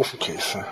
Ofenkäse.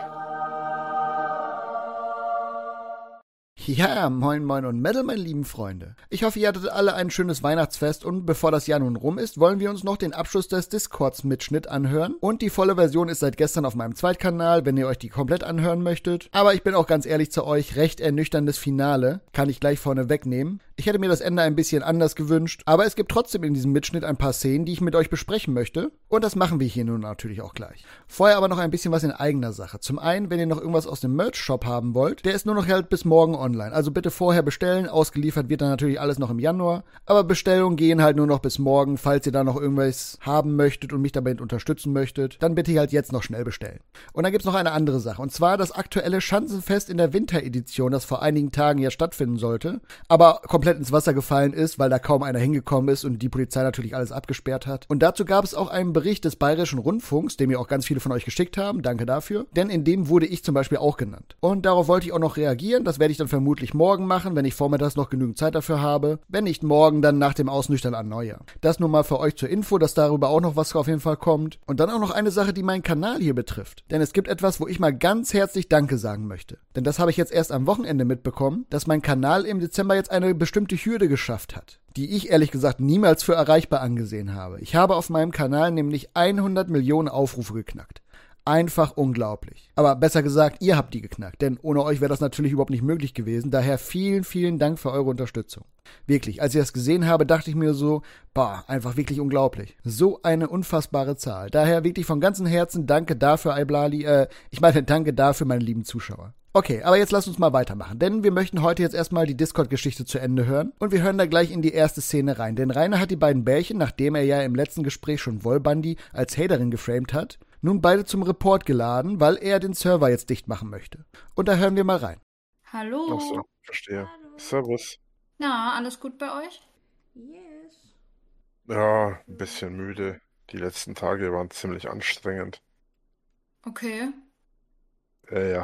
Ja, moin moin und Metal, meine lieben Freunde. Ich hoffe, ihr hattet alle ein schönes Weihnachtsfest und bevor das Jahr nun rum ist, wollen wir uns noch den Abschluss des Discords-Mitschnitt anhören. Und die volle Version ist seit gestern auf meinem Zweitkanal, wenn ihr euch die komplett anhören möchtet. Aber ich bin auch ganz ehrlich zu euch, recht ernüchterndes Finale, kann ich gleich vorne wegnehmen. Ich hätte mir das Ende ein bisschen anders gewünscht, aber es gibt trotzdem in diesem Mitschnitt ein paar Szenen, die ich mit euch besprechen möchte. Und das machen wir hier nun natürlich auch gleich. Vorher aber noch ein bisschen was in eigener Sache. Zum einen, wenn ihr noch irgendwas aus dem Merch-Shop haben wollt, der ist nur noch halt bis morgen online. Also bitte vorher bestellen, ausgeliefert wird dann natürlich alles noch im Januar. Aber Bestellungen gehen halt nur noch bis morgen, falls ihr da noch irgendwas haben möchtet und mich dabei unterstützen möchtet. Dann bitte halt jetzt noch schnell bestellen. Und dann gibt's noch eine andere Sache. Und zwar das aktuelle Schanzenfest in der Winteredition, das vor einigen Tagen ja stattfinden sollte. Aber komplett ins Wasser gefallen ist, weil da kaum einer hingekommen ist und die Polizei natürlich alles abgesperrt hat. Und dazu gab es auch einen Bericht des Bayerischen Rundfunks, den mir auch ganz viele von euch geschickt haben. Danke dafür. Denn in dem wurde ich zum Beispiel auch genannt. Und darauf wollte ich auch noch reagieren. Das werde ich dann vermutlich morgen machen, wenn ich vormittags noch genügend Zeit dafür habe. Wenn nicht morgen, dann nach dem Ausnüchtern an Neujahr. Das nur mal für euch zur Info, dass darüber auch noch was auf jeden Fall kommt. Und dann auch noch eine Sache, die meinen Kanal hier betrifft. Denn es gibt etwas, wo ich mal ganz herzlich Danke sagen möchte. Denn das habe ich jetzt erst am Wochenende mitbekommen, dass mein Kanal im Dezember jetzt eine bestimmte Hürde geschafft hat, die ich ehrlich gesagt niemals für erreichbar angesehen habe. Ich habe auf meinem Kanal nämlich 100 Millionen Aufrufe geknackt. Einfach unglaublich. Aber besser gesagt, ihr habt die geknackt, denn ohne euch wäre das natürlich überhaupt nicht möglich gewesen. Daher vielen, vielen Dank für eure Unterstützung. Wirklich, als ich das gesehen habe, dachte ich mir so, einfach wirklich unglaublich. So eine unfassbare Zahl. Daher wirklich von ganzem Herzen danke dafür, Iblali. Danke dafür, meine lieben Zuschauer. Okay, aber jetzt lasst uns mal weitermachen, denn wir möchten heute jetzt erstmal die Discord-Geschichte zu Ende hören und wir hören da gleich in die erste Szene rein, denn Rainer hat die beiden Bärchen, nachdem er ja im letzten Gespräch schon Wollbandi als Haterin geframed hat, nun beide zum Report geladen, weil er den Server jetzt dicht machen möchte. Und da hören wir mal rein. Hallo. Ach so, verstehe. Hallo. Servus. Na, alles gut bei euch? Yes. Ja, ein bisschen müde. Die letzten Tage waren ziemlich anstrengend. Okay. Ja.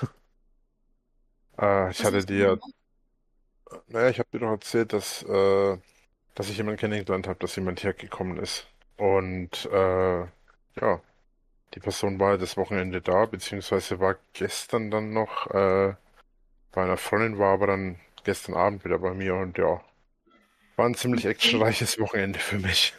Ich Was hatte ist dir, denn? ich habe dir doch erzählt, dass ich jemanden kennengelernt habe, dass jemand hergekommen ist. Und ja, die Person war das Wochenende da, beziehungsweise war gestern dann noch bei einer Freundin, war aber dann gestern Abend wieder bei mir und ja, war ein ziemlich actionreiches Wochenende für mich.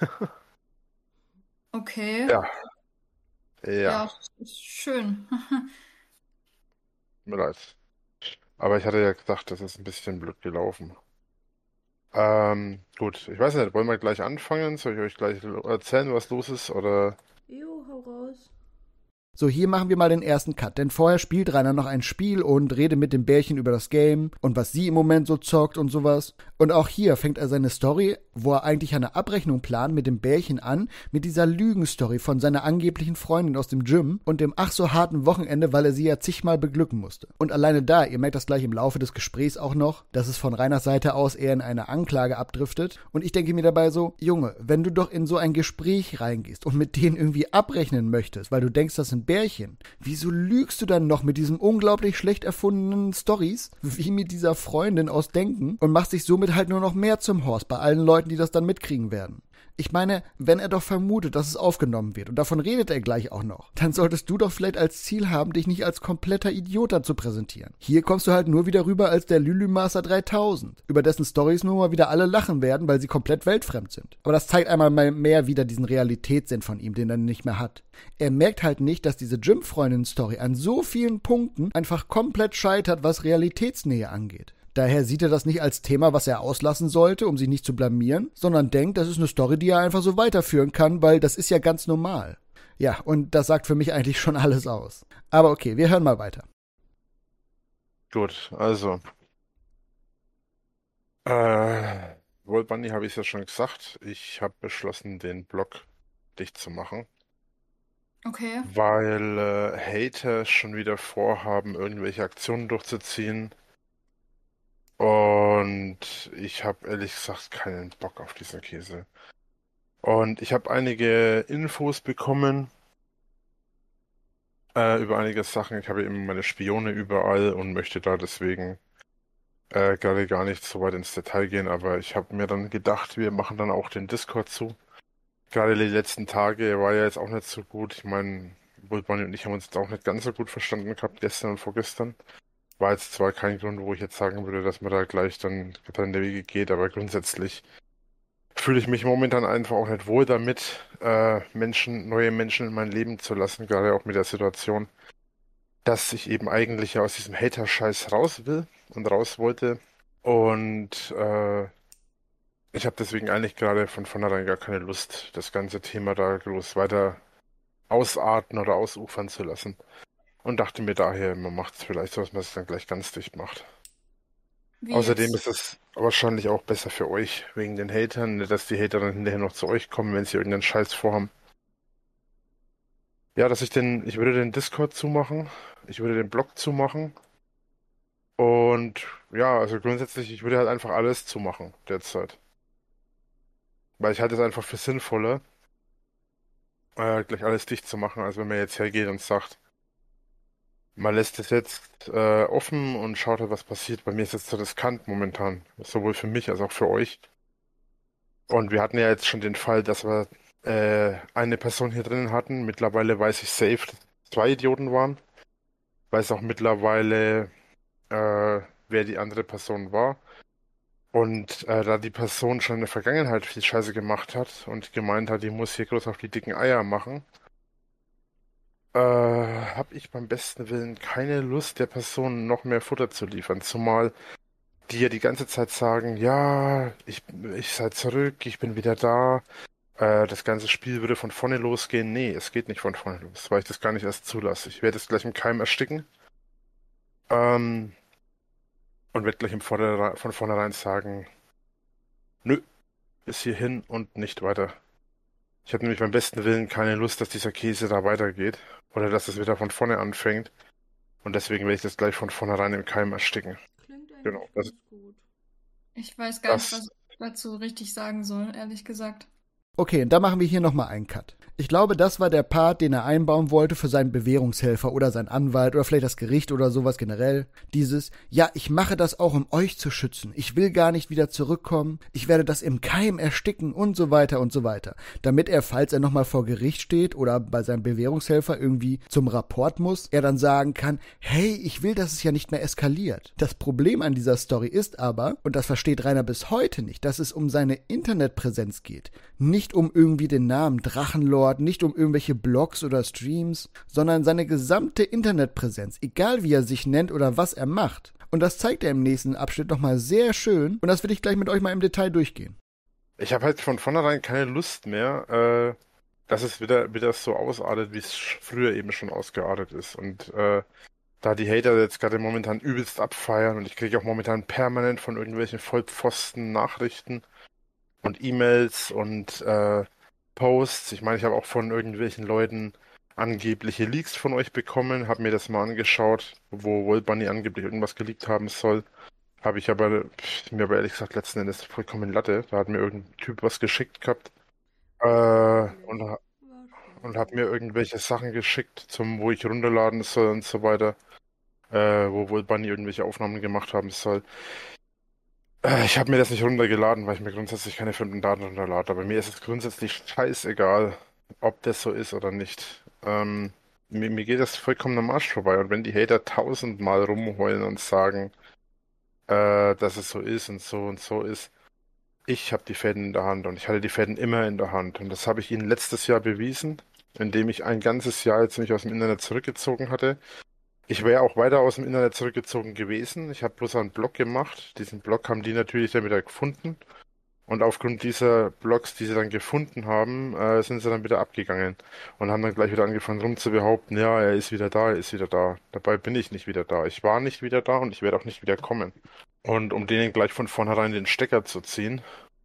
Okay. Ja, ja, Ja, das ist schön. tut mir leid. Aber ich hatte ja gedacht, das ist ein bisschen blöd gelaufen. Gut, ich weiß nicht, wollen wir gleich anfangen? Soll ich euch gleich erzählen, was los ist? Oder? Jo, hau raus. So, hier machen wir mal den ersten Cut, denn vorher spielt Rainer noch ein Spiel und redet mit dem Bärchen über das Game und was sie im Moment so zockt und sowas. Und auch hier fängt er seine Story, wo er eigentlich eine Abrechnung plant, mit dem Bärchen an, mit dieser Lügenstory von seiner angeblichen Freundin aus dem Gym und dem ach so harten Wochenende, weil er sie ja zigmal beglücken musste. Und alleine da, ihr merkt das gleich im Laufe des Gesprächs auch noch, dass es von Rainers Seite aus eher in eine Anklage abdriftet. Und ich denke mir dabei so, Junge, wenn du doch in so ein Gespräch reingehst und mit denen irgendwie abrechnen möchtest, weil du denkst, das sind Bärchen. Wieso lügst du dann noch mit diesen unglaublich schlecht erfundenen Stories, wie mit dieser Freundin aus Denken und machst dich somit halt nur noch mehr zum Horst bei allen Leuten, die das dann mitkriegen werden? Ich meine, wenn er doch vermutet, dass es aufgenommen wird und davon redet er gleich auch noch, dann solltest du doch vielleicht als Ziel haben, dich nicht als kompletter Idiot zu präsentieren. Hier kommst du halt nur wieder rüber als der Lülumaster 3000, über dessen Stories nur mal wieder alle lachen werden, weil sie komplett weltfremd sind. Aber das zeigt einmal mehr wieder diesen Realitätssinn von ihm, den er nicht mehr hat. Er merkt halt nicht, dass diese Gym-Freundin-Story an so vielen Punkten einfach komplett scheitert, was Realitätsnähe angeht. Daher sieht er das nicht als Thema, was er auslassen sollte, um sich nicht zu blamieren, sondern denkt, das ist eine Story, die er einfach so weiterführen kann, weil das ist ja ganz normal. Ja, und das sagt für mich eigentlich schon alles aus. Aber okay, wir hören mal weiter. Gut, also. Wohlbandi habe ich es ja schon gesagt. Ich habe beschlossen, den Blog dicht zu machen, Okay. weil Hater schon wieder vorhaben, irgendwelche Aktionen durchzuziehen. Und ich habe ehrlich gesagt keinen Bock auf diesen Käse. Und ich habe einige Infos bekommen über einige Sachen. Ich habe eben meine Spione überall und möchte da deswegen gerade gar nicht so weit ins Detail gehen. Aber ich habe mir dann gedacht, wir machen dann auch den Discord zu. Gerade die letzten Tage war ja jetzt auch nicht so gut. Ich meine, wohl Bonnie und ich haben uns jetzt auch nicht ganz so gut verstanden gehabt gestern und vorgestern. War jetzt zwar kein Grund, wo ich jetzt sagen würde, dass man da gleich dann getrennte Wege geht, aber grundsätzlich fühle ich mich momentan einfach auch nicht wohl damit, neue Menschen in mein Leben zu lassen, gerade auch mit der Situation, dass ich eben eigentlich ja aus diesem Hater-Scheiß raus will und raus wollte. Und ich habe deswegen eigentlich gerade von vornherein gar keine Lust, das ganze Thema da groß weiter ausarten oder ausufern zu lassen. Und dachte mir daher, man macht es vielleicht so, dass man es dann gleich ganz dicht macht. Wie Außerdem ist jetzt? es wahrscheinlich auch besser für euch, wegen den Hatern, nicht, dass die Hater dann hinterher noch zu euch kommen, wenn sie irgendeinen Scheiß vorhaben. Ja, ich würde den Discord zumachen, ich würde den Blog zumachen und ja, also grundsätzlich, ich würde halt einfach alles zumachen derzeit. Weil ich halte es einfach für sinnvoller, gleich alles dicht zu machen, als wenn man jetzt hergeht und sagt, man lässt es jetzt offen und schaut halt, was passiert. Bei mir ist es zu riskant momentan, sowohl für mich als auch für euch. Und wir hatten ja jetzt schon den Fall, dass wir eine Person hier drinnen hatten. Mittlerweile weiß ich safe, dass es zwei Idioten waren. Weiß auch mittlerweile, wer die andere Person war. Und da die Person schon in der Vergangenheit viel Scheiße gemacht hat und gemeint hat, die muss hier groß auf die dicken Eier machen, habe ich beim besten Willen keine Lust, der Person noch mehr Futter zu liefern. Zumal die ja die ganze Zeit sagen, ja, ich sei zurück, ich bin wieder da. Das ganze Spiel würde von vorne losgehen. Nee, es geht nicht von vorne los, weil ich das gar nicht erst zulasse. Ich werde es gleich im Keim ersticken. Ähm, und werde gleich von vornherein sagen, nö, bis hierhin und nicht weiter. Ich habe nämlich beim besten Willen keine Lust, dass dieser Käse da weitergeht oder dass es wieder von vorne anfängt. Und deswegen werde ich das gleich von vornherein im Keim ersticken. Klingt Genau, eigentlich ganz gut. Ich weiß gar nicht, was das, ich dazu richtig sagen soll, ehrlich gesagt. Okay, und da machen wir hier nochmal einen Cut. Ich glaube, das war der Part, den er einbauen wollte für seinen Bewährungshelfer oder seinen Anwalt oder vielleicht das Gericht oder sowas generell. Dieses, ja, ich mache das auch, um euch zu schützen. Ich will gar nicht wieder zurückkommen. Ich werde das im Keim ersticken und so weiter und so weiter. Damit er, falls er nochmal vor Gericht steht oder bei seinem Bewährungshelfer irgendwie zum Rapport muss, er dann sagen kann, hey, ich will, dass es ja nicht mehr eskaliert. Das Problem an dieser Story ist aber, und das versteht Rainer bis heute nicht, dass es um seine Internetpräsenz geht. Nicht um irgendwie den Namen Drachenlord, nicht um irgendwelche Blogs oder Streams, sondern seine gesamte Internetpräsenz, egal wie er sich nennt oder was er macht. Und das zeigt er im nächsten Abschnitt nochmal sehr schön und das will ich gleich mit euch mal im Detail durchgehen. ich habe halt von vornherein keine Lust mehr, dass es wieder so ausartet, wie es früher eben schon ausgeartet ist. Und da die Hater jetzt gerade momentan übelst abfeiern und ich kriege auch momentan permanent von irgendwelchen Vollpfosten Nachrichten und E-Mails und Posts. Ich meine, ich habe auch von irgendwelchen Leuten angebliche Leaks von euch bekommen, habe mir das mal angeschaut, wo Will Bunny angeblich irgendwas geleakt haben soll. Habe ich aber mir aber ehrlich gesagt letzten Endes vollkommen Latte. Da hat mir irgendein Typ was geschickt gehabt Natürlich. und, und hat Verständlich. mir irgendwelche Sachen geschickt, wo ich runterladen soll und so weiter, wo Will Bunny irgendwelche Aufnahmen gemacht haben soll. Ich habe mir das nicht runtergeladen, weil ich mir grundsätzlich keine fremden Daten runterlade. Aber mir ist es grundsätzlich scheißegal, ob das so ist oder nicht. Mir geht das vollkommen am Arsch vorbei. Und wenn die Hater tausendmal rumheulen und sagen, dass es so ist und so ist, ich habe die Fäden in der Hand und ich halte die Fäden immer in der Hand. Und das habe ich ihnen letztes Jahr bewiesen, indem ich ein ganzes Jahr jetzt mich aus dem Internet zurückgezogen hatte. Ich wäre auch weiter aus dem Internet zurückgezogen gewesen. Ich habe bloß einen Blog gemacht. Diesen Blog haben die natürlich dann wieder gefunden. Und aufgrund dieser Blogs, die sie dann gefunden haben, sind sie dann wieder abgegangen und haben dann gleich wieder angefangen rum zu behaupten, ja, er ist wieder da, er ist wieder da. Dabei bin ich nicht wieder da. Ich war nicht wieder da und ich werde auch nicht wieder kommen. Und um denen gleich von vornherein den Stecker zu ziehen,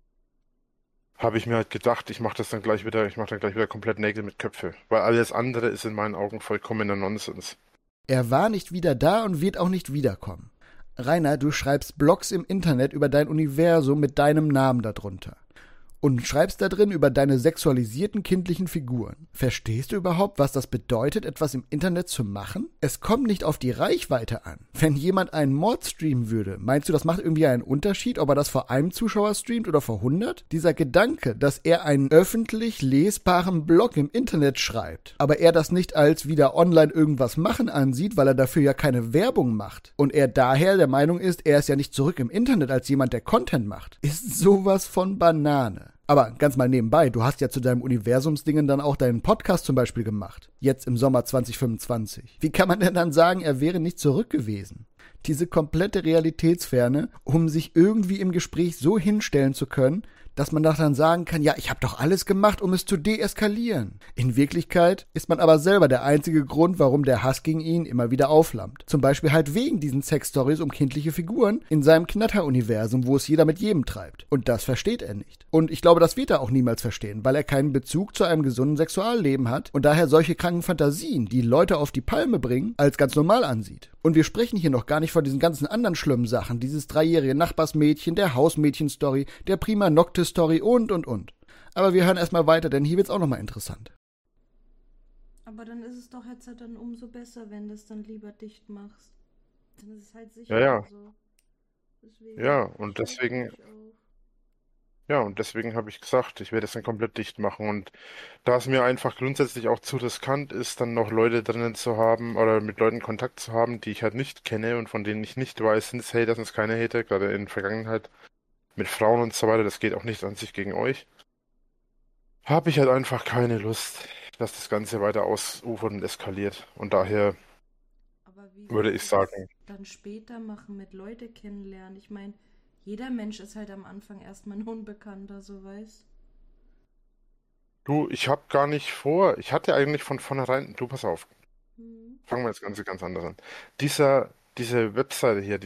habe ich mir halt gedacht, ich mache dann gleich wieder komplett Nägel mit Köpfe. Weil alles andere ist in meinen Augen vollkommener Nonsens. Er war nicht wieder da und wird auch nicht wiederkommen. Rainer, du schreibst Blogs im Internet über dein Universum mit deinem Namen darunter. und schreibst da drin über deine sexualisierten kindlichen Figuren. Verstehst du überhaupt, was das bedeutet, etwas im Internet zu machen? Es kommt nicht auf die Reichweite an. Wenn jemand einen Mord streamen würde, meinst du, das macht irgendwie einen Unterschied, ob er das vor einem Zuschauer streamt oder vor 100? Dieser Gedanke, dass er einen öffentlich lesbaren Blog im Internet schreibt, aber er das nicht als wieder online irgendwas machen ansieht, weil er dafür ja keine Werbung macht und er daher der Meinung ist, er ist ja nicht zurück im Internet als jemand, der Content macht, ist sowas von Banane. Aber ganz mal nebenbei, du hast ja zu deinem Universumsdingen dann auch deinen Podcast zum Beispiel gemacht. Jetzt im Sommer 2025. Wie kann man denn dann sagen, er wäre nicht zurück gewesen? Diese komplette Realitätsferne, um sich irgendwie im Gespräch so hinstellen zu können, dass man dann sagen kann, ja, ich habe doch alles gemacht, um es zu deeskalieren. In Wirklichkeit ist man aber selber der einzige Grund, warum der Hass gegen ihn immer wieder aufflammt. Zum Beispiel halt wegen diesen Sexstories um kindliche Figuren in seinem Knatter-Universum, wo es jeder mit jedem treibt. Und das versteht er nicht. Und ich glaube, das wird er auch niemals verstehen, weil er keinen Bezug zu einem gesunden Sexualleben hat und daher solche kranken Fantasien, die Leute auf die Palme bringen, als ganz normal ansieht. Und wir sprechen hier noch gar nicht von diesen ganzen anderen schlimmen Sachen, dieses 3-jährige Nachbarsmädchen, der Hausmädchen-Story, der Prima Noctis-Story und. Aber wir hören erstmal weiter, denn hier wird's auch nochmal interessant. Aber dann ist es doch jetzt halt dann umso besser, wenn du es dann lieber dicht machst. Dann ist es halt sicher Ja, so. Deswegen ja, und schreib deswegen, ruhig auf. ja, und deswegen habe ich gesagt, ich werde es dann komplett dicht machen. Und da es mir einfach grundsätzlich auch zu riskant ist, dann noch Leute drinnen zu haben oder mit Leuten Kontakt zu haben, die ich halt nicht kenne und von denen ich nicht weiß, sind es Hater, sind es keine Hater, gerade in der Vergangenheit mit Frauen und so weiter, das geht auch nicht an sich gegen euch, habe ich halt einfach keine Lust, dass das Ganze weiter ausufert und eskaliert. Und daher Aber wie würde willst ich du das sagen, dann später machen, mit Leute kennenlernen? Ich meine, jeder Mensch ist halt am Anfang erstmal ein Unbekannter, so weißt. du, ich habe gar nicht vor, ich hatte eigentlich von vornherein, du pass auf, Hm. fangen wir das Ganze ganz anders an. Diese Webseite hier,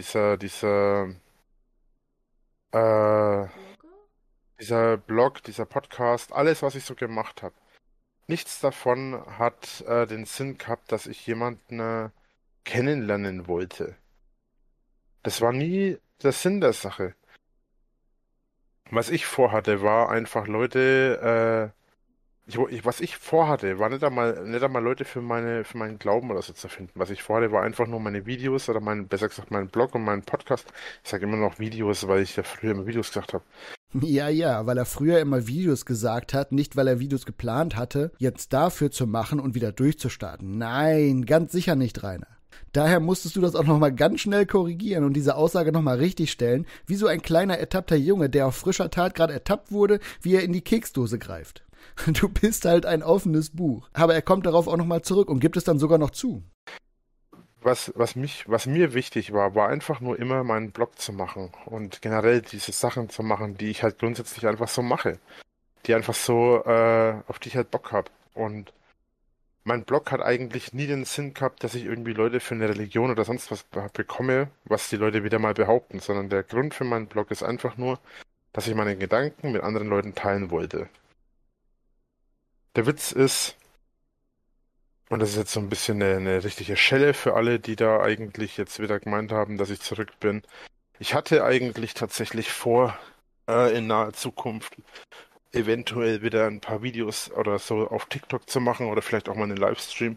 äh, Blogger? dieser Blog, dieser Podcast, alles, was ich so gemacht habe, nichts davon hat den Sinn gehabt, dass ich jemanden kennenlernen wollte. Das war nie der Sinn der Sache. Was ich vorhatte, war einfach Leute, was ich vorhatte, war nicht einmal Leute für meinen Glauben oder so zu finden. Was ich vorhatte, war einfach nur meine Videos oder besser gesagt, meinen Blog und meinen Podcast. Ich sage immer noch Videos, weil ich ja früher immer Videos gesagt habe. Ja, weil er früher immer Videos gesagt hat, nicht weil er Videos geplant hatte, jetzt dafür zu machen und wieder durchzustarten. Nein, ganz sicher nicht, Rainer. Daher musstest du das auch nochmal ganz schnell korrigieren und diese Aussage nochmal richtig stellen, wie so ein kleiner ertappter Junge, der auf frischer Tat gerade ertappt wurde, wie er in die Keksdose greift. Du bist halt ein offenes Buch. Aber er kommt darauf auch nochmal zurück und gibt es dann sogar noch zu. Was mir wichtig war, war einfach nur immer meinen Blog zu machen und generell diese Sachen zu machen, die ich halt grundsätzlich einfach so mache. Die einfach so, auf die ich halt Bock habe. Und mein Blog hat eigentlich nie den Sinn gehabt, dass ich irgendwie Leute für eine Religion oder sonst was bekomme, was die Leute wieder mal behaupten, sondern der Grund für meinen Blog ist einfach nur, dass ich meine Gedanken mit anderen Leuten teilen wollte. Der Witz ist, und das ist jetzt so ein bisschen eine richtige Schelle für alle, die da eigentlich jetzt wieder gemeint haben, dass ich zurück bin. Ich hatte eigentlich tatsächlich vor, in naher Zukunft eventuell wieder ein paar Videos oder so auf TikTok zu machen oder vielleicht auch mal einen Livestream.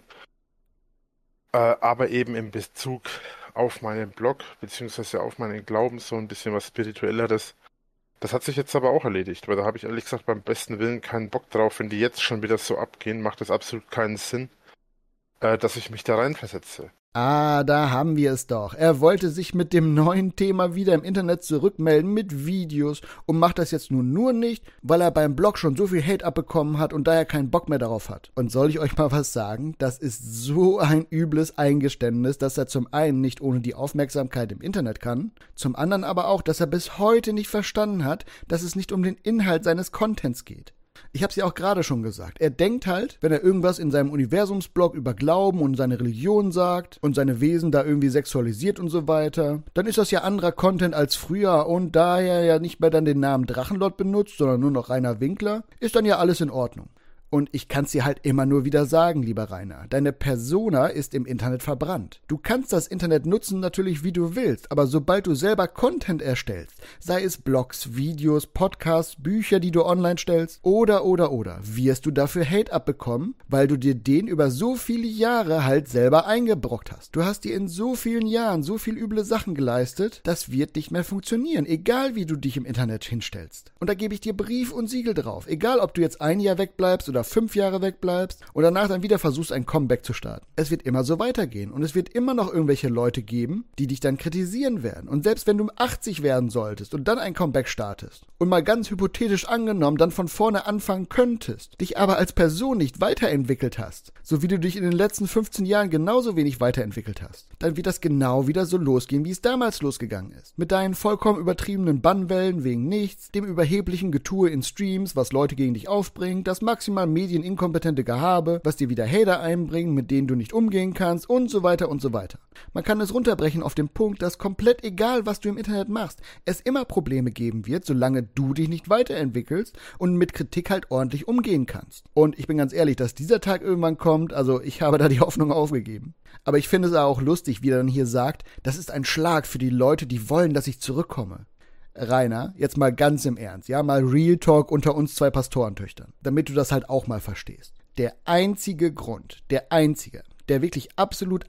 Aber eben in Bezug auf meinen Blog, beziehungsweise auf meinen Glauben, so ein bisschen was Spirituelleres. Das hat sich jetzt aber auch erledigt, weil da habe ich ehrlich gesagt beim besten Willen keinen Bock drauf. Wenn die jetzt schon wieder so abgehen, macht das absolut keinen Sinn, dass ich mich da reinversetze. Ah, da haben wir es doch. Er wollte sich mit dem neuen Thema wieder im Internet zurückmelden mit Videos und macht das jetzt nur nicht, weil er beim Blog schon so viel Hate abbekommen hat und daher keinen Bock mehr darauf hat. Und soll ich euch mal was sagen? Das ist so ein übles Eingeständnis, dass er zum einen nicht ohne die Aufmerksamkeit im Internet kann, zum anderen aber auch, dass er bis heute nicht verstanden hat, dass es nicht um den Inhalt seines Contents geht. Ich hab's ja auch gerade schon gesagt. Er denkt halt, wenn er irgendwas in seinem Universumsblog über Glauben und seine Religion sagt und seine Wesen da irgendwie sexualisiert und so weiter, dann ist das ja anderer Content als früher und da er ja nicht mehr dann den Namen Drachenlord benutzt, sondern nur noch Rainer Winkler, ist dann ja alles in Ordnung. Und ich kann's dir halt immer nur wieder sagen, lieber Rainer, deine Persona ist im Internet verbrannt. Du kannst das Internet nutzen natürlich, wie du willst, aber sobald du selber Content erstellst, sei es Blogs, Videos, Podcasts, Bücher, die du online stellst, oder, wirst du dafür Hate abbekommen, weil du dir den über so viele Jahre halt selber eingebrockt hast. Du hast dir in so vielen Jahren so viel üble Sachen geleistet, das wird nicht mehr funktionieren, egal wie du dich im Internet hinstellst. Und da gebe ich dir Brief und Siegel drauf, egal ob du jetzt ein Jahr wegbleibst oder 5 Jahre wegbleibst und danach dann wieder versuchst, ein Comeback zu starten. Es wird immer so weitergehen und es wird immer noch irgendwelche Leute geben, die dich dann kritisieren werden. Und selbst wenn du 80 werden solltest und dann ein Comeback startest und mal ganz hypothetisch angenommen dann von vorne anfangen könntest, dich aber als Person nicht weiterentwickelt hast, so wie du dich in den letzten 15 Jahren genauso wenig weiterentwickelt hast, dann wird das genau wieder so losgehen, wie es damals losgegangen ist. Mit deinen vollkommen übertriebenen Bannwellen wegen nichts, dem überheblichen Getue in Streams, was Leute gegen dich aufbringt, das maximal medieninkompetente Gehabe, was dir wieder Hater einbringen, mit denen du nicht umgehen kannst und so weiter und so weiter. Man kann es runterbrechen auf den Punkt, dass komplett egal, was du im Internet machst, es immer Probleme geben wird, solange du dich nicht weiterentwickelst und mit Kritik halt ordentlich umgehen kannst. Und ich bin ganz ehrlich, dass dieser Tag irgendwann kommt, also ich habe da die Hoffnung aufgegeben. Aber ich finde es auch lustig, wie er dann hier sagt, das ist ein Schlag für die Leute, die wollen, dass ich zurückkomme. Rainer, jetzt mal ganz im Ernst, ja, mal Real Talk unter uns 2 Pastorentöchtern, damit du das halt auch mal verstehst. Der einzige Grund, der wirklich absolut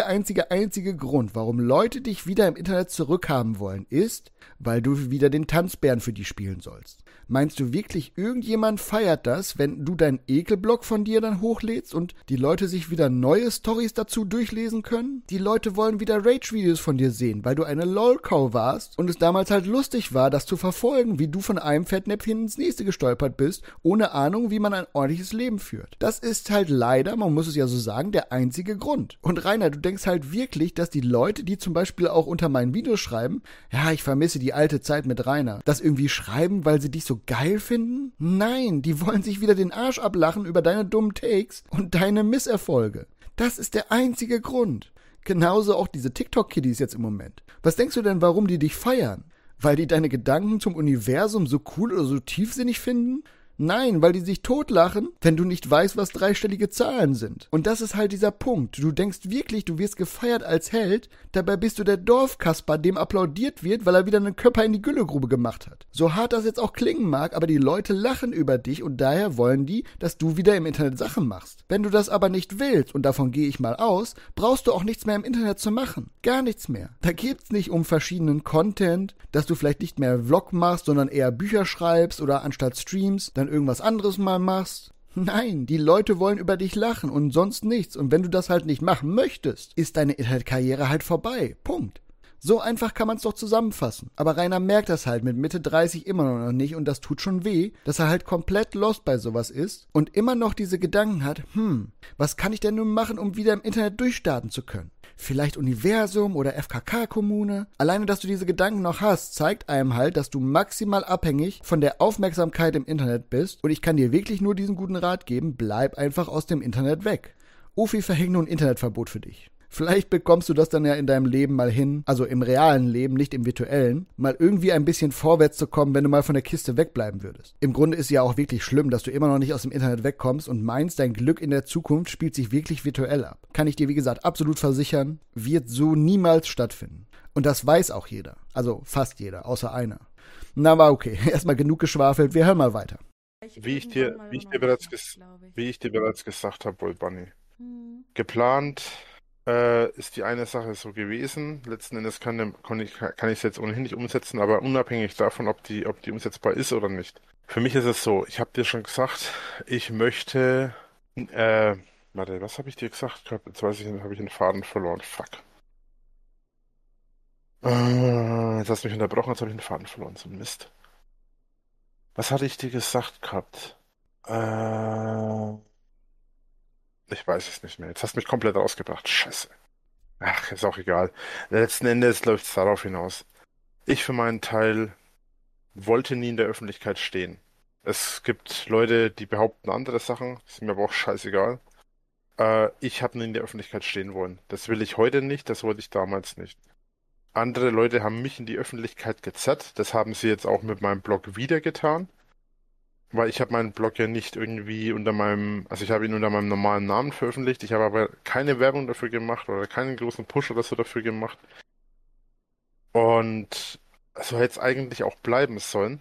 einzige Grund, warum Leute dich wieder im Internet zurückhaben wollen, ist, weil du wieder den Tanzbären für die spielen sollst. Meinst du wirklich, irgendjemand feiert das, wenn du deinen Ekelblog von dir dann hochlädst und die Leute sich wieder neue Storys dazu durchlesen können? Die Leute wollen wieder Rage-Videos von dir sehen, weil du eine LOL-Cow warst und es damals halt lustig war, das zu verfolgen, wie du von einem Fettnäpfchen ins nächste gestolpert bist, ohne Ahnung, wie man ein ordentliches Leben führt. Das ist halt leider, man muss es ja so sagen, der einzige Grund. Und Rainer, du denkst halt wirklich, dass die Leute, die zum Beispiel auch unter meinen Videos schreiben, ja, ich vermisse die alte Zeit mit Rainer, das irgendwie schreiben, weil sie dich so geil finden? Nein, die wollen sich wieder den Arsch ablachen über deine dummen Takes und deine Misserfolge. Das ist der einzige Grund. Genauso auch diese TikTok-Kiddies jetzt im Moment. Was denkst du denn, warum die dich feiern? Weil die deine Gedanken zum Universum so cool oder so tiefsinnig finden? Nein, weil die sich totlachen, wenn du nicht weißt, was dreistellige Zahlen sind. Und das ist halt dieser Punkt. Du denkst wirklich, du wirst gefeiert als Held, dabei bist du der Dorfkasper, dem applaudiert wird, weil er wieder einen Körper in die Güllegrube gemacht hat. So hart das jetzt auch klingen mag, aber die Leute lachen über dich und daher wollen die, dass du wieder im Internet Sachen machst. Wenn du das aber nicht willst, und davon gehe ich mal aus, brauchst du auch nichts mehr im Internet zu machen. Gar nichts mehr. Da geht's nicht um verschiedenen Content, dass du vielleicht nicht mehr Vlog machst, sondern eher Bücher schreibst oder anstatt Streams dann irgendwas anderes mal machst. Nein, die Leute wollen über dich lachen und sonst nichts. Und wenn du das halt nicht machen möchtest, ist deine Internetkarriere halt vorbei. Punkt. So einfach kann man es doch zusammenfassen. Aber Rainer merkt das halt mit Mitte 30 immer noch nicht und das tut schon weh, dass er halt komplett lost bei sowas ist und immer noch diese Gedanken hat, was kann ich denn nun machen, um wieder im Internet durchstarten zu können? Vielleicht Universum oder FKK-Kommune. Alleine, dass du diese Gedanken noch hast, zeigt einem halt, dass du maximal abhängig von der Aufmerksamkeit im Internet bist. Und ich kann dir wirklich nur diesen guten Rat geben, bleib einfach aus dem Internet weg. Ufi verhängt nun ein Internetverbot für dich. Vielleicht bekommst du das dann ja in deinem Leben mal hin, also im realen Leben, nicht im virtuellen, mal irgendwie ein bisschen vorwärts zu kommen, wenn du mal von der Kiste wegbleiben würdest. Im Grunde ist ja auch wirklich schlimm, dass du immer noch nicht aus dem Internet wegkommst und meinst, dein Glück in der Zukunft spielt sich wirklich virtuell ab. Kann ich dir, wie gesagt, absolut versichern, wird so niemals stattfinden. Und das weiß auch jeder. Also fast jeder, außer einer. Na, aber okay, erstmal genug geschwafelt, wir hören mal weiter. Wie ich dir bereits gesagt habe, Boy Bunny. Geplant ist die eine Sache so gewesen. Letzten Endes kann ich es jetzt ohnehin nicht umsetzen, aber unabhängig davon, ob die umsetzbar ist oder nicht. Für mich ist es so, ich habe dir schon gesagt, ich möchte, warte, was habe ich dir gesagt gehabt? Jetzt weiß ich, habe ich den Faden verloren. Fuck. Jetzt hast du mich unterbrochen, jetzt habe ich den Faden verloren. So ein Mist. Was hatte ich dir gesagt gehabt? Ich weiß es nicht mehr. Jetzt hast du mich komplett rausgebracht. Scheiße. Ach, ist auch egal. Letzten Endes läuft es darauf hinaus. Ich für meinen Teil wollte nie in der Öffentlichkeit stehen. Es gibt Leute, die behaupten andere Sachen, ist mir aber auch scheißegal. Ich habe nie in der Öffentlichkeit stehen wollen. Das will ich heute nicht, das wollte ich damals nicht. Andere Leute haben mich in die Öffentlichkeit gezerrt. Das haben sie jetzt auch mit meinem Blog wieder getan. weil ich habe meinen Blog ja nicht irgendwie also ich habe ihn unter meinem normalen Namen veröffentlicht, ich habe aber keine Werbung dafür gemacht oder keinen großen Push oder so dafür gemacht. Und so hätte es eigentlich auch bleiben sollen.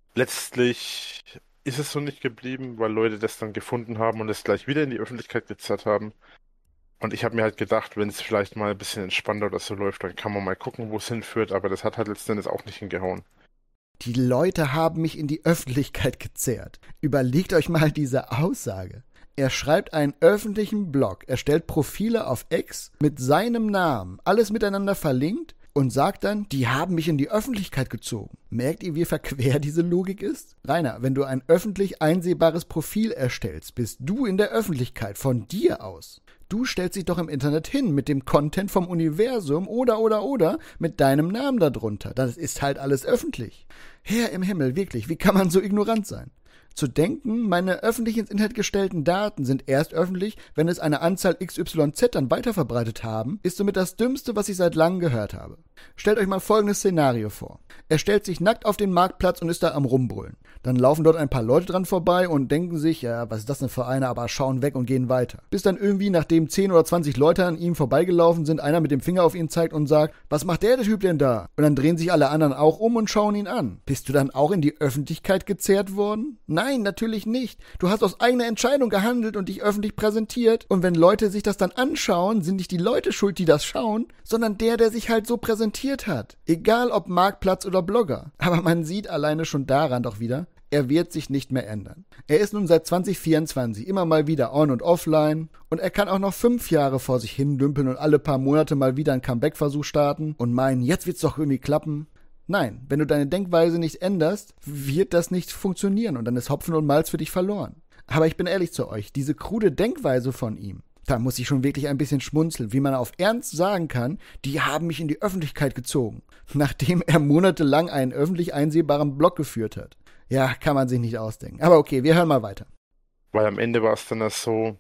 Letztlich ist es so nicht geblieben, weil Leute das dann gefunden haben und es gleich wieder in die Öffentlichkeit gezerrt haben. Und ich habe mir halt gedacht, wenn es vielleicht mal ein bisschen entspannter oder so läuft, dann kann man mal gucken, wo es hinführt, aber das hat halt letzten Endes auch nicht hingehauen. Die Leute haben mich in die Öffentlichkeit gezerrt. Überlegt euch mal diese Aussage. Er schreibt einen öffentlichen Blog, er stellt Profile auf X mit seinem Namen, alles miteinander verlinkt und sagt dann, die haben mich in die Öffentlichkeit gezogen. Merkt ihr, wie verquer diese Logik ist? Rainer, wenn du ein öffentlich einsehbares Profil erstellst, bist du in der Öffentlichkeit von dir aus. Du stellst dich doch im Internet hin mit dem Content vom Universum oder mit deinem Namen darunter. Das ist halt alles öffentlich. Herr im Himmel, wirklich, wie kann man so ignorant sein? Zu denken, meine öffentlich ins Internet gestellten Daten sind erst öffentlich, wenn es eine Anzahl XYZ dann weiterverbreitet haben, ist somit das Dümmste, was ich seit langem gehört habe. Stellt euch mal folgendes Szenario vor. Er stellt sich nackt auf den Marktplatz und ist da am Rumbrüllen. Dann laufen dort ein paar Leute dran vorbei und denken sich, ja, was ist das denn für einer, aber schauen weg und gehen weiter. Bis dann irgendwie, nachdem 10 oder 20 Leute an ihm vorbeigelaufen sind, einer mit dem Finger auf ihn zeigt und sagt, was macht der Typ denn da? Und dann drehen sich alle anderen auch um und schauen ihn an. Bist du dann auch in die Öffentlichkeit gezerrt worden? Nein, natürlich nicht. Du hast aus eigener Entscheidung gehandelt und dich öffentlich präsentiert. Und wenn Leute sich das dann anschauen, sind nicht die Leute schuld, die das schauen, sondern der sich halt so präsentiert hat. Egal ob Marktplatz oder Blogger. Aber man sieht alleine schon daran doch wieder, er wird sich nicht mehr ändern. Er ist nun seit 2024 immer mal wieder on und offline und er kann auch noch 5 Jahre vor sich hin dümpeln und alle paar Monate mal wieder einen Comeback-Versuch starten und meinen, jetzt wird's doch irgendwie klappen. Nein, wenn du deine Denkweise nicht änderst, wird das nicht funktionieren und dann ist Hopfen und Malz für dich verloren. Aber ich bin ehrlich zu euch, diese krude Denkweise von ihm, da muss ich schon wirklich ein bisschen schmunzeln, wie man auf Ernst sagen kann, die haben mich in die Öffentlichkeit gezogen, nachdem er monatelang einen öffentlich einsehbaren Blog geführt hat. Ja, kann man sich nicht ausdenken. Aber okay, wir hören mal weiter. Weil am Ende war es dann so,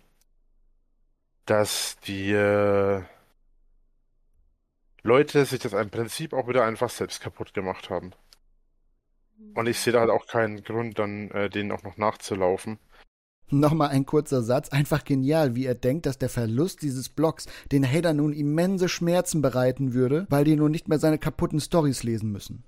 dass die Leute sich das im Prinzip auch wieder einfach selbst kaputt gemacht haben. Und ich sehe da halt auch keinen Grund, dann denen auch noch nachzulaufen. Nochmal ein kurzer Satz, einfach genial, wie er denkt, dass der Verlust dieses Blogs den Hater nun immense Schmerzen bereiten würde, weil die nun nicht mehr seine kaputten Storys lesen müssen.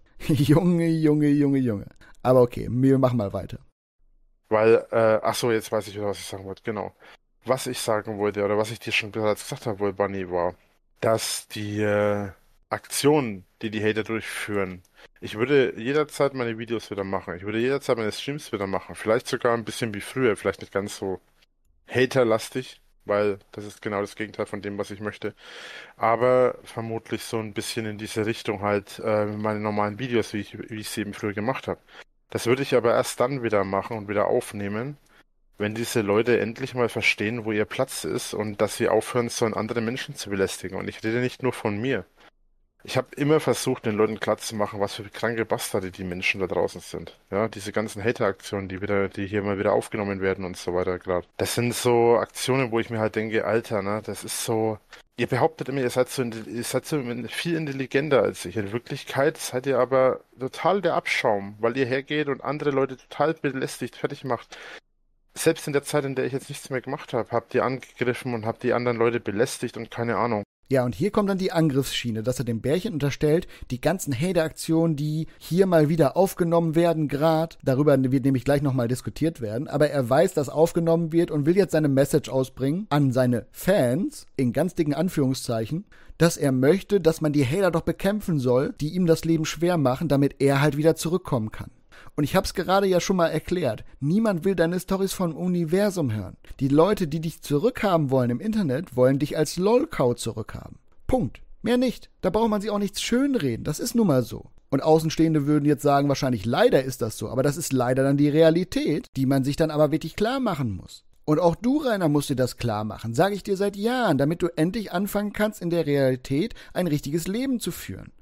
Junge. Aber okay, wir machen mal weiter. Weil, ach so, jetzt weiß ich wieder, was ich sagen wollte. Genau. Was ich sagen wollte, oder was ich dir schon bereits gesagt habe, wohl, Bunny, war, dass die Aktionen, die die Hater durchführen, ich würde jederzeit meine Videos wieder machen. Ich würde jederzeit meine Streams wieder machen. Vielleicht sogar ein bisschen wie früher, vielleicht nicht ganz so haterlastig, weil das ist genau das Gegenteil von dem, was ich möchte. Aber vermutlich so ein bisschen in diese Richtung halt meine normalen Videos, wie ich sie eben früher gemacht habe. Das würde ich aber erst dann wieder machen und wieder aufnehmen, wenn diese Leute endlich mal verstehen, wo ihr Platz ist und dass sie aufhören sollen, andere Menschen zu belästigen. Und ich rede nicht nur von mir. Ich habe immer versucht, den Leuten klarzumachen, was für kranke Bastarde die Menschen da draußen sind. Ja, diese ganzen Hater-Aktionen, die hier mal wieder aufgenommen werden und so weiter, klar. Das sind so Aktionen, wo ich mir halt denke, Alter, ne, das ist so. Ihr behauptet immer, ihr seid so viel intelligenter als ich. In Wirklichkeit seid ihr aber total der Abschaum, weil ihr hergeht und andere Leute total belästigt, fertig macht. Selbst in der Zeit, in der ich jetzt nichts mehr gemacht habe, habt ihr angegriffen und habt die anderen Leute belästigt und keine Ahnung. Ja, und hier kommt dann die Angriffsschiene, dass er dem Bärchen unterstellt, die ganzen Hater-Aktionen, die hier mal wieder aufgenommen werden, darüber wird nämlich gleich nochmal diskutiert werden, aber er weiß, dass aufgenommen wird und will jetzt seine Message ausbringen an seine Fans, in ganz dicken Anführungszeichen, dass er möchte, dass man die Hater doch bekämpfen soll, die ihm das Leben schwer machen, damit er halt wieder zurückkommen kann. Und ich hab's gerade ja schon mal erklärt. Niemand will deine Storys vom Universum hören. Die Leute, die dich zurückhaben wollen im Internet, wollen dich als LOL-Cow zurückhaben. Punkt. Mehr nicht. Da braucht man sich auch nichts schönreden. Das ist nun mal so. Und Außenstehende würden jetzt sagen, wahrscheinlich leider ist das so. Aber das ist leider dann die Realität, die man sich dann aber wirklich klar machen muss. Und auch du, Rainer, musst dir das klar machen, sage ich dir seit Jahren, damit du endlich anfangen kannst, in der Realität ein richtiges Leben zu führen.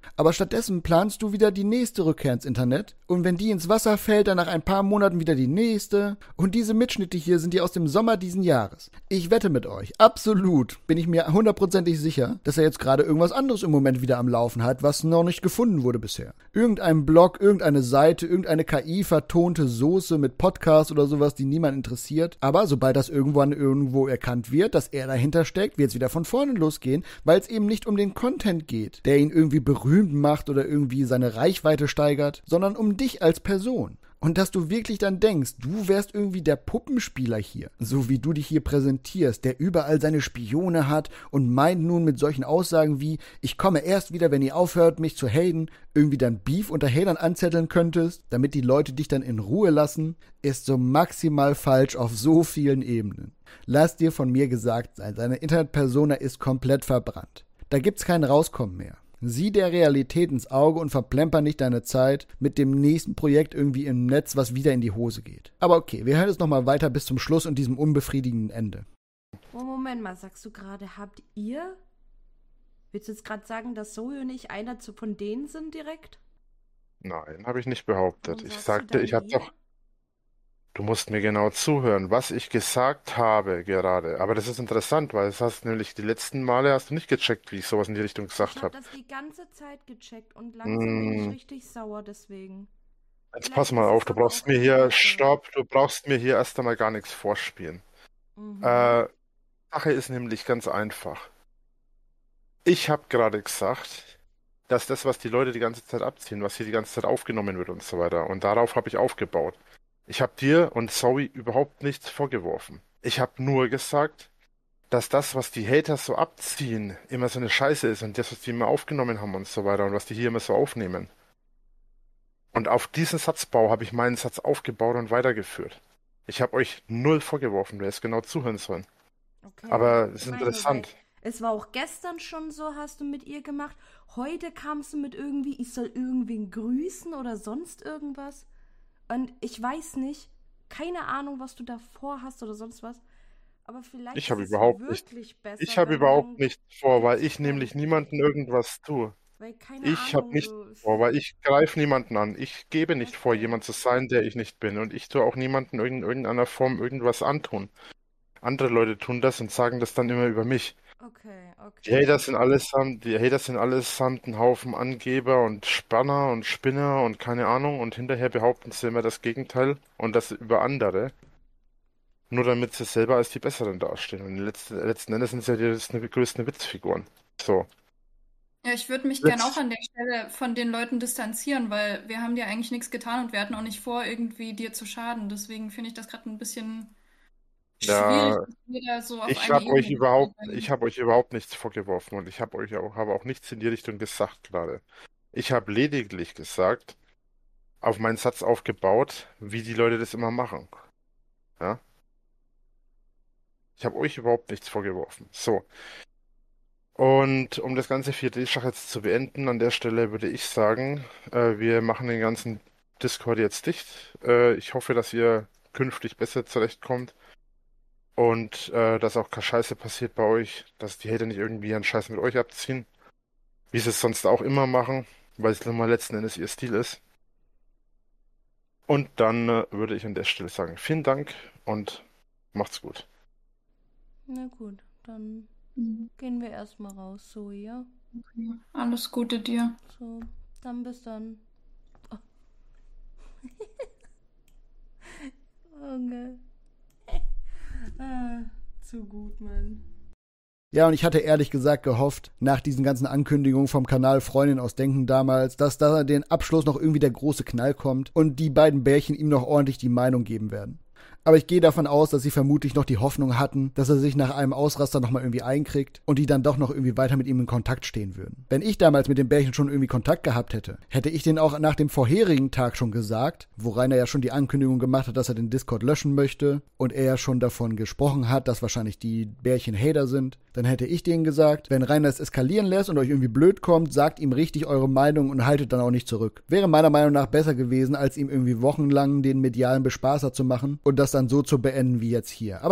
Aber stattdessen planst du wieder die nächste Rückkehr ins Internet und wenn die ins Wasser fällt, dann nach ein paar Monaten wieder die nächste. Und diese Mitschnitte hier sind die aus dem Sommer diesen Jahres. Ich wette mit euch, absolut, bin ich mir 100%ig sicher, dass er jetzt gerade irgendwas anderes im Moment wieder am Laufen hat, was noch nicht gefunden wurde bisher. Irgendein Blog, irgendeine Seite, irgendeine KI-vertonte Soße mit Podcast oder sowas, die niemand interessiert. Aber sobald das irgendwo erkannt wird, dass er dahinter steckt, wird es wieder von vorne losgehen, weil es eben nicht um den Content geht, der ihn irgendwie berühmt macht oder irgendwie seine Reichweite steigert, sondern um dich als Person. Und dass du wirklich dann denkst, du wärst irgendwie der Puppenspieler hier, so wie du dich hier präsentierst, der überall seine Spione hat und meint nun mit solchen Aussagen wie, ich komme erst wieder, wenn ihr aufhört, mich zu haten, irgendwie dann Beef unter Hatern anzetteln könntest, damit die Leute dich dann in Ruhe lassen, ist so maximal falsch auf so vielen Ebenen. Lass dir von mir gesagt sein, seine Internetpersona ist komplett verbrannt. Da gibt's kein Rauskommen mehr. Sieh der Realität ins Auge und verplemper nicht deine Zeit mit dem nächsten Projekt irgendwie im Netz, was wieder in die Hose geht. Aber okay, wir hören jetzt nochmal weiter bis zum Schluss und diesem unbefriedigenden Ende. Oh, Moment mal, sagst du gerade, habt ihr? Willst du jetzt gerade sagen, dass Zoe und ich einer von denen sind direkt? Nein, habe ich nicht behauptet. Warum Ich sagst du sagte, dann ich habe ihr? doch. Du musst mir genau zuhören, was ich gesagt habe gerade. Aber das ist interessant, weil das hast nämlich die letzten Male hast du nicht gecheckt, wie ich sowas in die Richtung Ich gesagt habe habe. das die ganze Zeit gecheckt und langsam bin ich Hm, richtig sauer deswegen. jetzt Vielleicht pass mal ist auf, es aber auch Interesse. du brauchst mir hier erst einmal gar nichts vorspielen. Mhm. Äh, Sache ist nämlich ganz einfach. Ich habe gerade gesagt, dass das, was die Leute die ganze Zeit abziehen, was hier die ganze Zeit aufgenommen wird und so weiter, und darauf habe ich aufgebaut. Ich habe dir und Zoe überhaupt nichts vorgeworfen. Ich habe nur gesagt, dass das, was die Hater so abziehen, immer so eine Scheiße ist und das, was die immer aufgenommen haben und so weiter und was die hier immer so aufnehmen. Und auf diesen Satzbau habe ich meinen Satz aufgebaut und weitergeführt. Ich habe euch null vorgeworfen, du hättest genau zuhören sollen. Okay, Aber es ich ist meine nur, weil interessant. es war auch gestern schon so, hast du mit ihr gemacht. Heute kamst du mit irgendwie, ich soll irgendwen grüßen oder sonst irgendwas. Und ich weiß nicht, keine Ahnung, was du da vorhast oder sonst was. Aber vielleicht Ich ist habe es überhaupt nicht, wirklich ich besser, habe wenn du überhaupt dann nichts vor, weil ich getrennt nämlich bist. niemandem irgendwas tue. Weil, keine Ich habe Ahnung, nichts so. vor, weil ich greife niemanden an. Ich gebe nicht vor, Okay, jemand zu sein, der ich nicht bin. Und ich tue auch niemandem in irgendeiner Form irgendwas antun. Andere Leute tun das und sagen das dann immer über mich. okay, Die okay. Die Hater sind allesamt ein Haufen Angeber und Spanner und Spinner und keine Ahnung. Und hinterher behaupten sie immer das Gegenteil und das über andere. Nur damit sie selber als die Besseren dastehen. Und letzten Endes sind sie ja die größten Witzfiguren. So. Ja, ich würde mich gern auch Jetzt, an der Stelle von den Leuten distanzieren, weil wir haben dir eigentlich nichts getan und wir hatten auch nicht vor, irgendwie dir zu schaden. Deswegen finde ich das gerade ein bisschen schwierig, ja, dass wir da so auf eine Ebene kommen. ich habe euch überhaupt nichts vorgeworfen und habe auch nichts in die Richtung gesagt gerade. Ich habe lediglich gesagt, auf meinen Satz aufgebaut, wie die Leute das immer machen. Ja? Ich habe euch überhaupt nichts vorgeworfen. So. Und um das ganze 4D-Schach jetzt zu beenden, an der Stelle würde ich sagen, wir machen den ganzen Discord jetzt dicht. Ich hoffe, dass ihr künftig besser zurechtkommt und dass auch keine Scheiße passiert bei euch, dass die Hater nicht irgendwie einen Scheiß mit euch abziehen, wie sie es sonst auch immer machen, weil es nun mal letzten Endes ihr Stil ist. Und dann würde ich an der Stelle sagen, vielen Dank und macht's gut. Na gut, dann Mhm. gehen wir erstmal raus, so, ja? Okay. Alles Gute dir. So, dann bis dann. Oh, Junge. Zu gut, Mann. Ja, und ich hatte ehrlich gesagt gehofft, nach diesen ganzen Ankündigungen vom Kanal Freundin aus Denken damals, dass da den Abschluss noch irgendwie der große Knall kommt und die beiden Bärchen ihm noch ordentlich die Meinung geben werden. Aber ich gehe davon aus, dass sie vermutlich noch die Hoffnung hatten, dass er sich nach einem Ausraster nochmal irgendwie einkriegt und die dann doch noch irgendwie weiter mit ihm in Kontakt stehen würden. Wenn ich damals mit dem Bärchen schon irgendwie Kontakt gehabt hätte, hätte ich den auch nach dem vorherigen Tag schon gesagt, wo Rainer ja schon die Ankündigung gemacht hat, dass er den Discord löschen möchte und er ja schon davon gesprochen hat, dass wahrscheinlich die Bärchen Hater sind, dann hätte ich denen gesagt, wenn Rainer es eskalieren lässt und euch irgendwie blöd kommt, sagt ihm richtig eure Meinung und haltet dann auch nicht zurück. Wäre meiner Meinung nach besser gewesen, als ihm irgendwie wochenlang den medialen Bespaßer zu machen und das dann so zu beenden wie jetzt hier. Aber naja,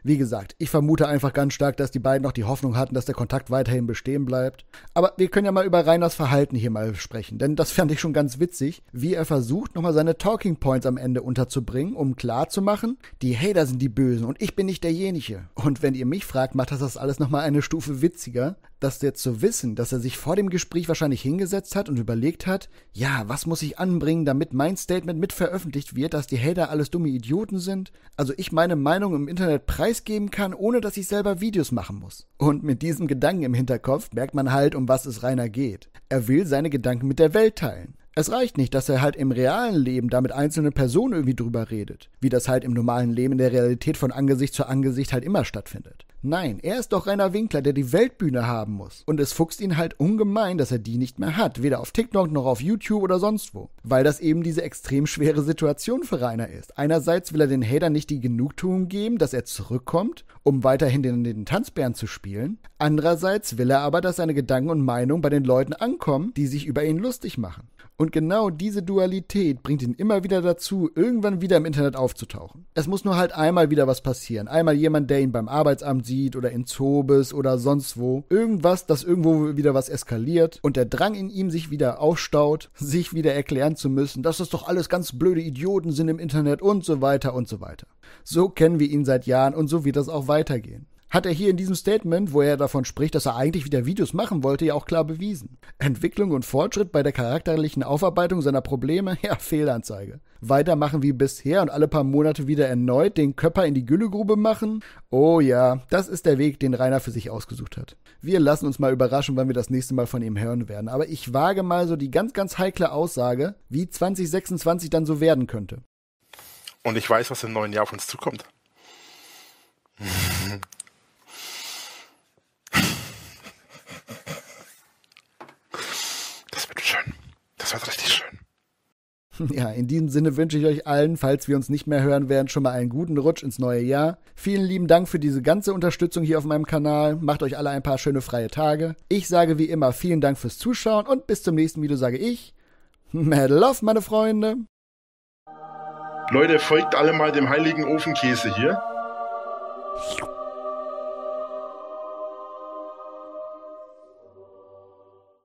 Wie gesagt, ich vermute einfach ganz stark, dass die beiden noch die Hoffnung hatten, dass der Kontakt weiterhin bestehen bleibt. Aber wir können ja mal über Rainers Verhalten hier mal sprechen, denn das fand ich schon ganz witzig, wie er versucht, nochmal seine Talking Points am Ende unterzubringen, um klarzumachen, die Hater sind die Bösen und ich bin nicht derjenige. Und wenn ihr mich fragt, macht das alles nochmal eine Stufe witziger, das jetzt zu wissen, dass er sich vor dem Gespräch wahrscheinlich hingesetzt hat und überlegt hat, ja, was muss ich anbringen, damit mein Statement mit veröffentlicht wird, dass die Hater alles dumme Idioten sind, also ich meine Meinung im Internet preisgeben kann, ohne dass ich selber Videos machen muss. Und mit diesem Gedanken im Hinterkopf merkt man halt, um was es Rainer geht. Er will seine Gedanken mit der Welt teilen. Es reicht nicht, dass er halt im realen Leben da mit einzelnen Personen irgendwie drüber redet, wie das halt im normalen Leben in der Realität von Angesicht zu Angesicht halt immer stattfindet. Nein, er ist doch Rainer Winkler, der die Weltbühne haben muss. Und es fuchst ihn halt ungemein, dass er die nicht mehr hat, weder auf TikTok noch auf YouTube oder sonst wo. Weil das eben diese extrem schwere Situation für Rainer ist. Einerseits will er den Hatern nicht die Genugtuung geben, dass er zurückkommt, um weiterhin den Tanzbären zu spielen. Andererseits will er aber, dass seine Gedanken und Meinungen bei den Leuten ankommen, die sich über ihn lustig machen. Und genau diese Dualität bringt ihn immer wieder dazu, irgendwann wieder im Internet aufzutauchen. Es muss nur halt einmal wieder was passieren. Einmal jemand, der ihn beim Arbeitsamt sieht oder in Zobes oder sonst wo. Irgendwas, dass irgendwo wieder was eskaliert und der Drang in ihm sich wieder aufstaut, sich wieder erklären zu müssen, dass das doch alles ganz blöde Idioten sind im Internet und so weiter und so weiter. So kennen wir ihn seit Jahren und so wird das auch weitergehen. Hat er hier in diesem Statement, wo er davon spricht, dass er eigentlich wieder Videos machen wollte, ja auch klar bewiesen. Entwicklung und Fortschritt bei der charakterlichen Aufarbeitung seiner Probleme? Ja, Fehlanzeige. Weitermachen wie bisher und alle paar Monate wieder erneut den Köpper in die Güllegrube machen? Oh ja, das ist der Weg, den Rainer für sich ausgesucht hat. Wir lassen uns mal überraschen, wann wir das nächste Mal von ihm hören werden. Aber ich wage mal so die ganz, ganz heikle Aussage, wie 2026 dann so werden könnte. Und ich weiß, was im neuen Jahr auf uns zukommt. Das wird schön. Das wird richtig schön. Ja, in diesem Sinne wünsche ich euch allen, falls wir uns nicht mehr hören werden, schon mal einen guten Rutsch ins neue Jahr. Vielen lieben Dank für diese ganze Unterstützung hier auf meinem Kanal. Macht euch alle ein paar schöne freie Tage. Ich sage wie immer vielen Dank fürs Zuschauen und bis zum nächsten Video sage ich, Mad Love, meine Freunde. Leute, folgt alle mal dem heiligen Ofenkäse hier.